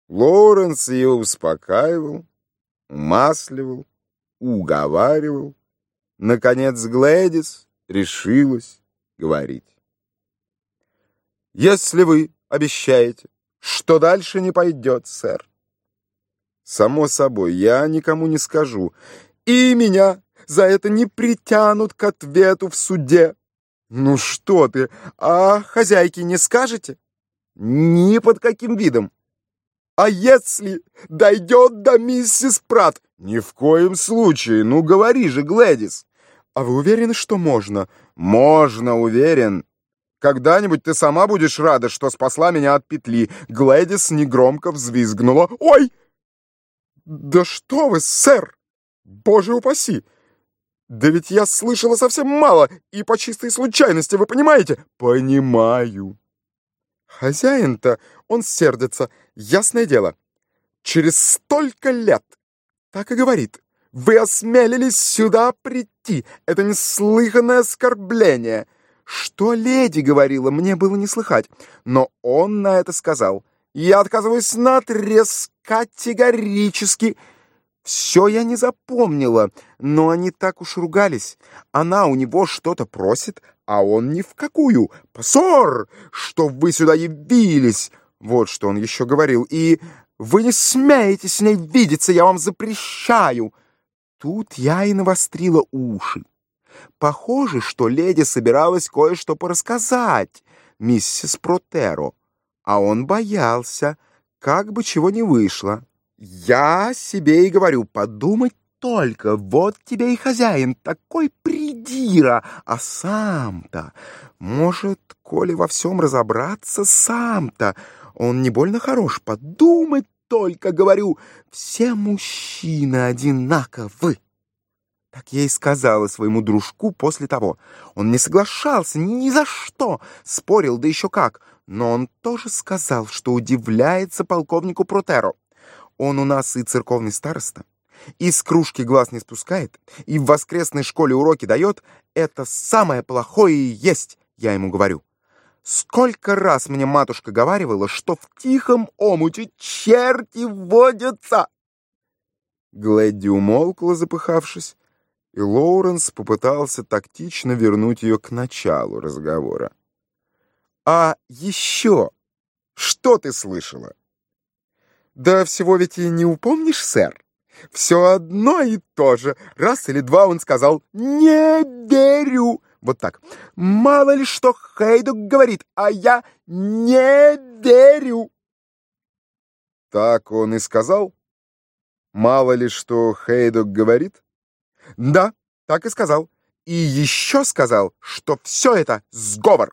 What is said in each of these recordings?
Лоуренс ее успокаивал, умасливал, уговаривал. Наконец Глэдис решилась говорить. «Если вы обещаете, что дальше не пойдет, сэр». «Само собой, я никому не скажу. И меня за это не притянут к ответу в суде». «Ну что ты, а хозяйке не скажете?» «Ни под каким видом». «А если дойдет до миссис Пратт?» «Ни в коем случае. Ну, говори же, Глэдис». «А вы уверены, что можно?» «Можно, уверен. Когда-нибудь ты сама будешь рада, что спасла меня от петли». Глэдис негромко взвизгнула. «Ой! Да что вы, сэр! Боже упаси! Да ведь я слышала совсем мало, и по чистой случайности, вы понимаете?» «Понимаю». «Хозяин-то, он сердится, ясное дело. Через столько лет, так и говорит, вы осмелились сюда прийти. Это неслыханное оскорбление. Что леди говорила, мне было не слыхать, но он на это сказал. Я отказываюсь наотрез, категорически. Все я не запомнила, но они так уж ругались. Она у него что-то просит, а он ни в какую. Позор, что вы сюда явились!» Вот что он еще говорил. «И вы не смеете с ней видеться, я вам запрещаю!» Тут я и навострила уши. Похоже, что леди собиралась кое-что порассказать миссис Протеро, а он боялся, как бы чего не вышло. Я себе и говорю, подумать только, вот тебе и хозяин, такой придира, а сам-то, может, коли во всем разобраться, сам-то, он не больно хорош, подумать только, говорю, все мужчины одинаковы. Так я и сказала своему дружку после того. Он не соглашался ни за что, спорил, да еще как, но он тоже сказал, что удивляется полковнику Протеро. Он у нас и церковный староста, и с кружки глаз не спускает, и в воскресной школе уроки дает. Это самое плохое и есть, я ему говорю. Сколько раз мне матушка говаривала, что в тихом омуте черти водятся. Глэдди умолкла, запыхавшись, и Лоуренс попытался тактично вернуть ее к началу разговора. «А еще что ты слышала?» «Да всего ведь и не упомнишь, сэр. Все одно и то же. Раз или два он сказал «не верю». Вот так. Мало ли что Хейдок говорит, а я не верю. Так он и сказал? Мало ли что Хейдок говорит? Да, так и сказал. И еще сказал, что все это сговор.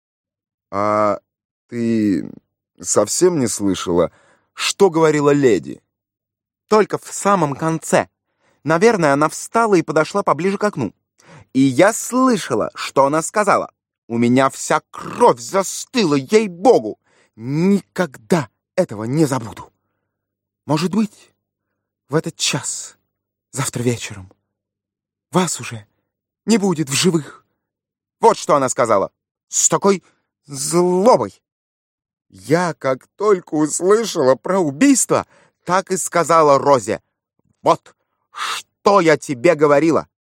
А ты совсем не слышала, что говорила леди? Только в самом конце. Наверное, она встала и подошла поближе к окну. И я слышала, что она сказала. У меня вся кровь застыла, ей-богу. Никогда этого не забуду. Может быть, в этот час, завтра вечером, вас уже не будет в живых. Вот что она сказала. С такой злобой. Я, как только услышала про убийство, так и сказала Розе. Вот что я тебе говорила.